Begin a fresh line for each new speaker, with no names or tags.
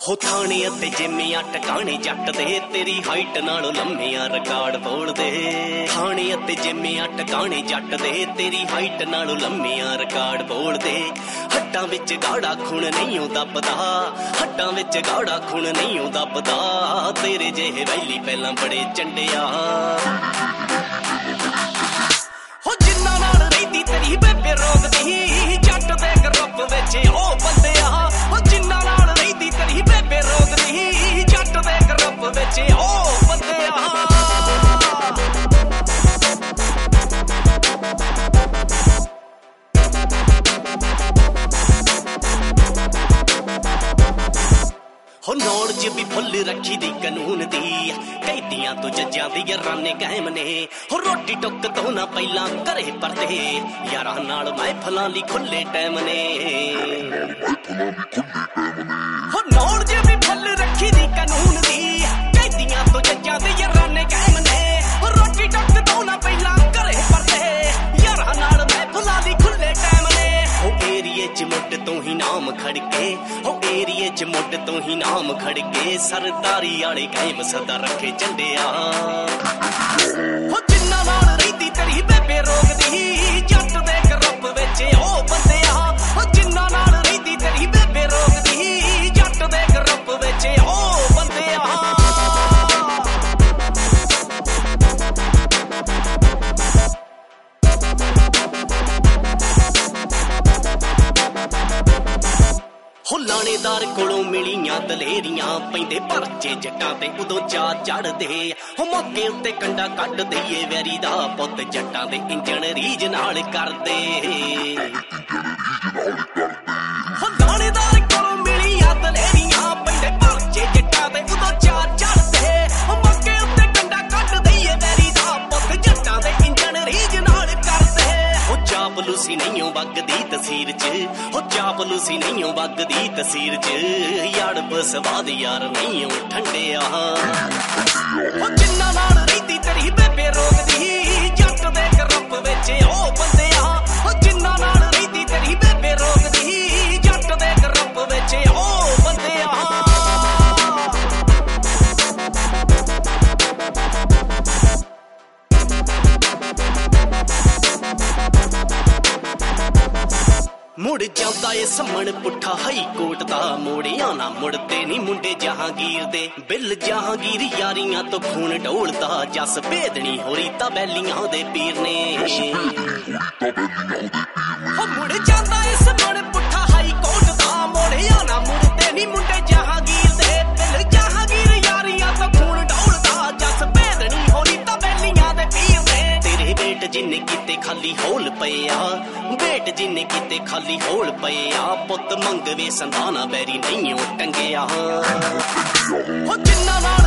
ਹੋ ਥਾਣੇ ਅਤੇ ਜਿੰਮੀਆਂ ਟਿਕਾਣੇ ਜੱਟ ਦੇ ਤੇਰੀ ਹਾਈਟ ਨਾਲੋਂ ਲੰਮੀਆਂ ਰਿਕਾਰਡ ਬੋਲਦੇ। ਥਾਣੇ ਅਤੇ ਜਿੰਮੀਆਂ ਟਿਕਾਣੇ ਜੱਟ ਦੇ ਤੇਰੀ ਹਾਈਟ ਨਾਲੋਂ ਲੰਮੀਆਂ ਰਿਕਾਰਡ ਬੋਲਦੇ। ਹੱਟਾਂ ਵਿੱਚ ਗਾੜਾ ਖੂਨ ਨਹੀਂ ਉਹ ਦੱਬਦਾ, ਹੱਟਾਂ ਵਿੱਚ ਗਾੜਾ ਖੂਨ ਨਹੀਂ ਉਹ ਦੱਬਦਾ। ਤੇਰੇ ਜਿਹੇ ਵੈਲੀ ਪਹਿਲਾਂ ਬੜੇ ਚੰਡਿਆ ਹੋ ਜਿੰਨਾਂ ਨਾਲ ਰਹਿੰਦੀ ਤੇਰੀ ਬੇਬੇ ਰੋਕਦੀ। ਜੱਟ ਦੇ ਗਰੁੱਪ ਵਿੱਚ ਉਹ ਬੰਦਿਆ ਹੋ ਜਿੰਨਾਂ ਨਾਲ ਰਹਿੰਦੀ ਤੇਰੀ ਬੇਬੇ ਰੋਕਦੀ। ਜੱਟ ਦੇ ਗਰੁੱਪ ਵਿੱਚ ਉਹ ਬੰਦਿਆ ਹੋ ਨੌਲੇਜ ਵੀ ਫੁੱਲ ਰੱਖੀ ਦੀ ਕਾਨੂੰਨ ਦੀ। ਕੈਦੀਆਂ ਤੋਂ ਜੱਜਾਂ ਦੀ ਰਾਨੇ ਕਾਇਮ ਨੇ। ਹੋ ਰੋਟੀ ਟੁੱਕ ਤੋਂ ਨਾ ਪਹਿਲਾਂ ਘਰੇ ਪਰਦੇ। ਯਾਰਾਂ ਨਾਲ ਮਹਿਫਲਾਂ ਲਈ ਖੁੱਲੇ ਟਾਈਮ ਨੇ। ਹੋ ਨੌਲੇਜ ਵੀ ਫੁੱਲ ਰੱਖੀ ਦੀ ਕਾਨੂੰਨ ਦੀ। ਕੈਦੀਆਂ ਤੋਂ ਜੱਜਾਂ ਦੀ ਰਾਨੇ ਕਾਇਮ ਨੇ। ਹੋ ਰੋਟੀ ਟੁੱਕ ਤੋਂ ਨਾ ਪਹਿਲਾਂ ਘਰੇ ਪਰਦੇ। ਯਾਰਾਂ ਨਾਲ ਮਹਿਫਲਾਂ ਲਈ ਖੁੱਲੇ ਟਾਈਮ ਨੇ। ਹੋ ਏਰੀਏ 'ਚ ਮੁੱਢ ਤੋਂ ਹੀ ਨਾਮ ਖੜਕੇ। ਹੋ ਏਰੀਏ 'ਚ ਮੁੱਢ ਤੋਂ ਹੀ ਨਾਮ ਖੜਕੇ। ਸਰਦਾਰੀ ਵਾਲੇ ਕਾਇਮ ਸਦਾ ਰੱਖੇ ਝੰਡਿਆ ਹੋ ਜਿੰਨਾਂ ਨਾਲ ਰਹਿੰਦੀ ਤੇਰੀ ਬੇਬੇ ਰੋਕਦੀ। ਜੱਟ ਦੇ ਗਰੁੱਪ ਵਿੱਚ ਉਹ ਬੰਦਿਆ ਹੋ ਜਿੰਨਾਂ ਨਾਲ ਰਹਿੰਦੀ ਤੇਰੀ ਬੇਬੇ ਰੋਕਦੀ। ਜੱਟ ਦੇ ਗਰੁੱਪ ਵਿੱਚ ਉਹ ਬੰਦਿਆ ਹੋ ਲਾਣੇਦਾਰ ਕੋਲੋਂ ਮਿਲੀਆਂ ਦਲੇਰੀਆਂ। ਪੈਂਦੇ ਪਰਚੇ ਜੱਟਾਂ ਤੇ ਉਦੋਂ ਚਾਅ ਚੜਦੇ। ਹੋ ਮੌਕੇ ਉੱਤੇ ਕੰਡਾ ਕੱਢ ਦਈਏ ਵੈਰੀ ਦਾ ਪੁੱਤ। ਜੱਟਾਂ ਦੇ ਇੰਜਣ ਰੀਝ ਨਾਲ ਕਰਦੇ। ਹੋ ਲਾਣੇਦਾਰ ਕੋਲੋਂ ਮਿਲੀਆਂ ਦਲੇਰੀਆਂ। ਪੈਂਦੇ ਪਰਚੇ ਜੱਟਾਂ ਤੇ ਉਦੋਂ ਚਾਅ ਚੜਦੇ। ਹੋ ਮੌਕੇ ਉੱਤੇ ਕੰਡਾ ਕੱਢ ਦਈਏ ਵੈਰੀ ਦਾ ਪੁੱਤ। ਜੱਟਾਂ ਦੇ ਇੰਜਣ ਰੀਝ ਨਾਲ ਕਰਦੇ। ਹੋ ਚਾਪਲੂਸੀ ਨਹੀਂ ਓ ਵਗਦੀ ਤਸੀਰ 'ਚ। ਹੋ ਚਾਪਲੂਸੀ ਨਹੀਂ ਓ ਵਗਦੀ ਤਸੀਰ 'ਚ। ਯਾਰ ਬਸਵਾਦ ਯਾਰ ਨਹੀਂ ਓ ਠੰਡਿਆ ਹੋ ਜਿੰਨਾਂ ਨਾਲ ਰਹਿੰਦੀ ਤੇਰੀ ਬੇਬੇ ਰੋਕਦੀ। ਜੱਟ ਦੇ ਗਰੁੱਪ ਵਿੱਚ ਉਹ ਬੰਦਿਆ ਹੋ ਜਿੰਨਾਂ ਨਾਲ ਰਹਿੰਦੀ ਤੇਰੀ ਬੇਬੇ ਰੋਕਦੀ। ਜੱਟ ਦੇ ਗਰੁੱਪ ਵਿੱਚ ਉਹ ਬੰਦਿਆ ਮੁੜ ਜਾਂਦਾ ਏ ਸੰਮਣ ਪੁੱਠਾ ਹਾਈ ਕੋਰਟ ਦਾ। ਮੋੜਿਆ ਨਾ ਮੁੜਦੇ ਨੀ ਮੁੰਡੇ ਜਹਾਂਗੀਰ ਦੇ। ਬਿੱਲ ਜਹਾਂਗੀਰ ਯਾਰੀਆਂ ਤੋਂ ਖੂਨ ਢੋਲਦਾ। ਜਸ ਭੇਦਣੀ ਹੋਰੀ ਤਾਂ ਬੈਲੀਆਂ ਦੇ ਪੀਰ ਨੇ। ਮੁੜ ਜਾਂਦਾ ਏ ਸੰਮਣ ਪੁੱਠਾ ਹਾਈ ਕੋਰਟ ਦਾ। ਮੋੜਿਆ ਨਾ ਮੁੜਦੇ ਨੀ ਮੁੰਡੇ ਜਹਾਂਗੀਰ ਦੇ। ਬਿੱਲ ਜਹਾਂਗੀਰ ਯਾਰੀਆਂ ਤੋਂ ਖੂਨ ਢੋਲਦਾ। ਜਸ ਭੇਦਣੀ ਹੋਰੀ ਤਾਂ ਬੈਲੀਆਂ ਦੇ ਪੀਰ ਨੇ। ਤੇਰੇ ਬੇਟ ਜਿੰਨੇ ਕੀਤੇ ਖਾਲੀ ਹੌਲ ਪਏ ਆ। ਬੇਟ ਜਿੰਨੇ ਕੀਤੇ ਖਾਲੀ ਹੌਲ ਪਏ ਆ। ਪੁੱਤ ਮੰਗਵੇ ਸੰਧਾਨਾ ਬੈਰੀ ਨਹੀਂ ਓ ਟੰਗਿਆ ਹੋ ਜਿੰਨਾਂ ਨਾਲ